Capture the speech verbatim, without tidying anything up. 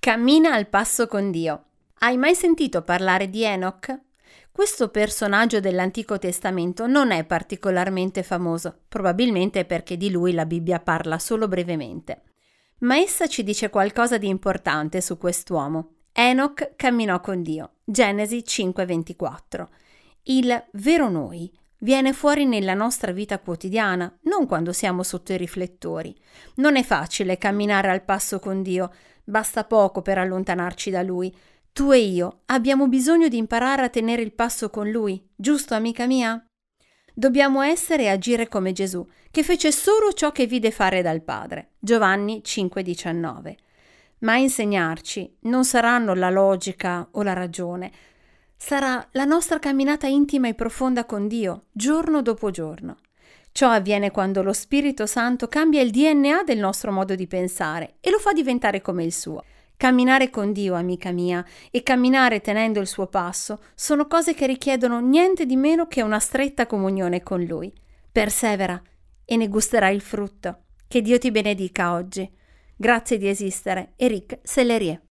Cammina al passo con Dio. Hai mai sentito parlare di Enoch? Questo personaggio dell'Antico Testamento non è particolarmente famoso, probabilmente perché di lui la Bibbia parla solo brevemente. Ma essa ci dice qualcosa di importante su quest'uomo. Enoch camminò con Dio. Genesi cinque ventiquattro. Il vero noi viene fuori nella nostra vita quotidiana, non quando siamo sotto i riflettori. Non è facile camminare al passo con Dio, basta poco per allontanarci da Lui. Tu e io abbiamo bisogno di imparare a tenere il passo con Lui, giusto, amica mia? Dobbiamo essere e agire come Gesù, che fece solo ciò che vide fare dal Padre. Giovanni cinque diciannove. Ma a insegnarci non saranno la logica o la ragione, sarà la nostra camminata intima e profonda con Dio, giorno dopo giorno. Ciò avviene quando lo Spirito Santo cambia il D N A del nostro modo di pensare e lo fa diventare come il suo. Camminare con Dio, amica mia, e camminare tenendo il suo passo sono cose che richiedono niente di meno che una stretta comunione con Lui. Persevera e ne gusterai il frutto. Che Dio ti benedica oggi. Grazie di esistere. Eric Sellerie.